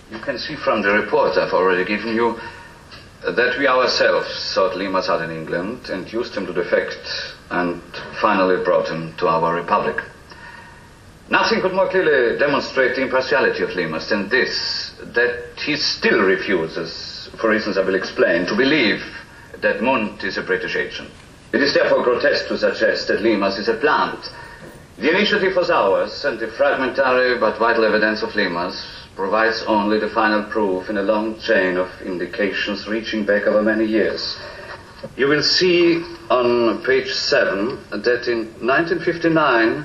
You can see from the report I've already given you that we ourselves sought Limas out in England, induced him to defect, and finally brought him to our republic. Nothing could more clearly demonstrate the impartiality of Limas than this, that he still refuses, for reasons I will explain, to believe that Munt is a British agent. It is therefore grotesque to suggest that Limas is a plant. The initiative was ours, and the fragmentary but vital evidence of Limas provides only the final proof in a long chain of indications reaching back over many years. You will see on page 7 that in 1959,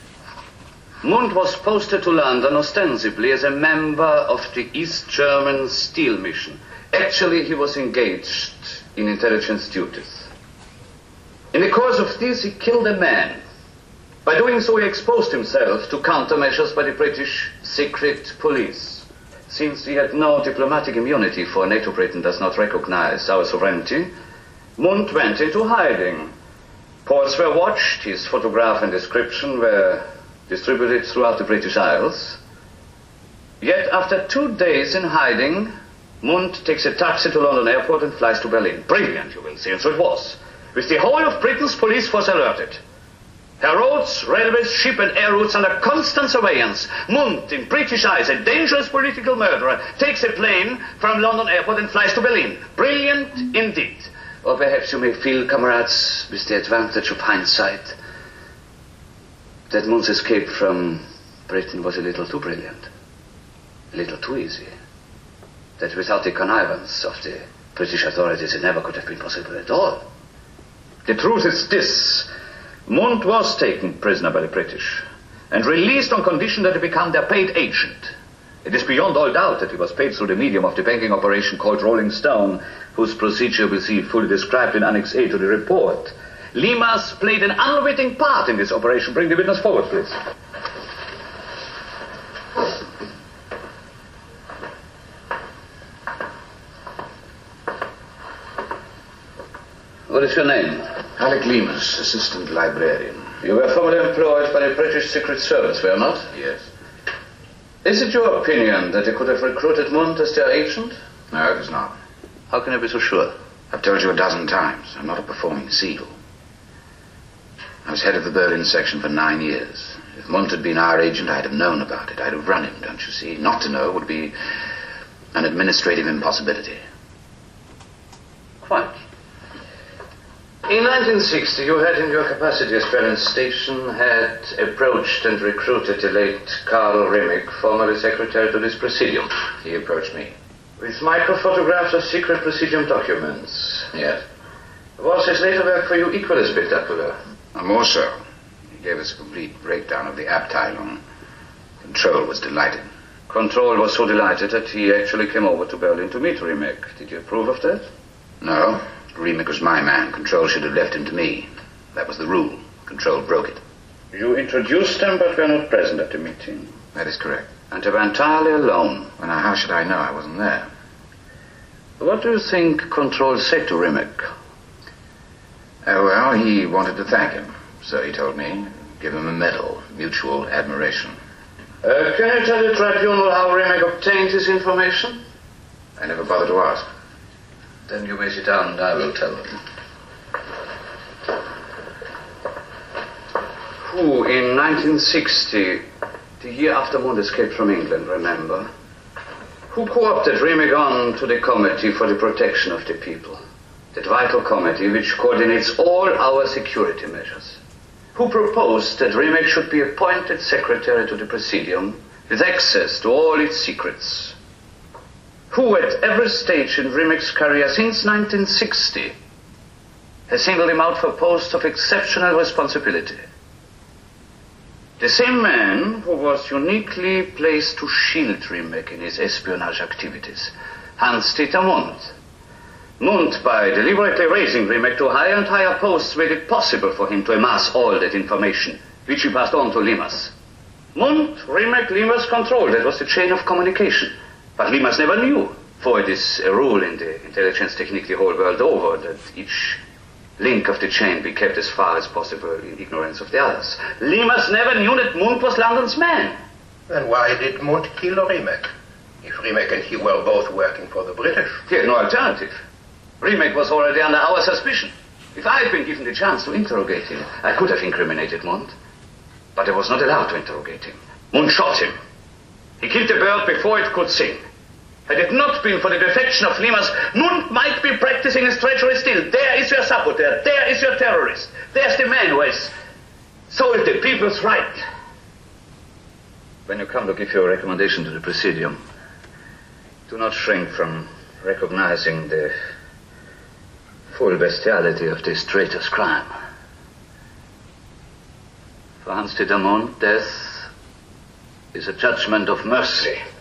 Munt was posted to London ostensibly as a member of the East German Steel Mission. Actually, he was engaged in intelligence duties. In the course of this, he killed a man. By doing so, he exposed himself to countermeasures by the British secret police. Since he had no diplomatic immunity, for NATO Britain does not recognize our sovereignty, Munt went into hiding. Ports were watched, his photograph and description were distributed throughout the British Isles. Yet after 2 days in hiding, Munt takes a taxi to London Airport and flies to Berlin. Brilliant, you will say, and so it was. With the whole of Britain's police force alerted. Her roads, railways, ship and air routes under constant surveillance. Munt, in British eyes, a dangerous political murderer, takes a plane from London Airport and flies to Berlin. Brilliant indeed. Or perhaps you may feel, comrades, with the advantage of hindsight, that Munt's escape from Britain was a little too brilliant, a little too easy. That without the connivance of the British authorities, it never could have been possible at all. The truth is this. Munt was taken prisoner by the British and released on condition that he become their paid agent. It is beyond all doubt that he was paid through the medium of the banking operation called Rolling Stone, whose procedure we see fully described in Annex A to the report. Limas played an unwitting part in this operation. Bring the witness forward, please. What is your name? Alec Limas, assistant librarian. You were formerly employed by the British Secret Service, were you not? Yes. Is it your opinion that they could have recruited Munt as their agent? No, it is not. How can you be so sure? I've told you 12 times. I'm not a performing SEAL. I was head of the Berlin section for 9 years. If Munt had been our agent, I'd have known about it. I'd have run him, don't you see? Not to know would be an administrative impossibility. Quite. In 1960, you had, in your capacity as Berlin Station, had approached and recruited the late Karl Rimick, formerly secretary to this Presidium. He approached me. With microphotographs of secret Presidium documents. Yes. Was his later work for you equally spectacular? More so. He gave us a complete breakdown of the Abteilung. Control was delighted. Control was so delighted that he actually came over to Berlin to meet Rimick. Did you approve of that? No. Rimick was my man. Control should have left him to me. That was the rule. Control broke it. You introduced them, but were not present at the meeting. That is correct. And they were entirely alone. Well, now, how should I know? I wasn't there. What do you think Control said to Rimick? Well, he wanted to thank him. So he told me. Give him a medal. Mutual admiration. Can you tell the tribunal how Rimick obtained his information? I never bothered to ask. Then you may sit down and I will tell them. Who, in 1960, the year after Munt escaped from England, remember, who co-opted Rimick on to the Committee for the Protection of the People, that vital committee which coordinates all our security measures? Who proposed that Rimick should be appointed secretary to the Presidium with access to all its secrets? Who, at every stage in Rimick's career since 1960, has singled him out for posts of exceptional responsibility? The same man who was uniquely placed to shield Rimick in his espionage activities, Hans-Dieter Munt. Munt, by deliberately raising Rimick to higher and higher posts, made it possible for him to amass all that information, which he passed on to Limas. Munt, Rimick, Limas, Control, that was the chain of communication. But Limas never knew, for it is a rule in the intelligence technique the whole world over that each link of the chain be kept as far as possible in ignorance of the others. Limas never knew that Munt was London's man. Then why did Munt kill Rimick? If Riemek and he were both working for the British. He had no alternative. Riemek was already under our suspicion. If I had been given the chance to interrogate him, I could have incriminated Mund. But I was not allowed to interrogate him. Mund shot him. He killed the bird before it could sing. Had it not been for the defection of Limas, Mund might be practicing his treachery still. There is your saboteur. There is your terrorist. There's the man who has sold the people's right. When you come to give your recommendation to the Presidium, do not shrink from recognizing the full bestiality of this traitor's crime. For Hans-Dieter Mund, death is a judgment of mercy.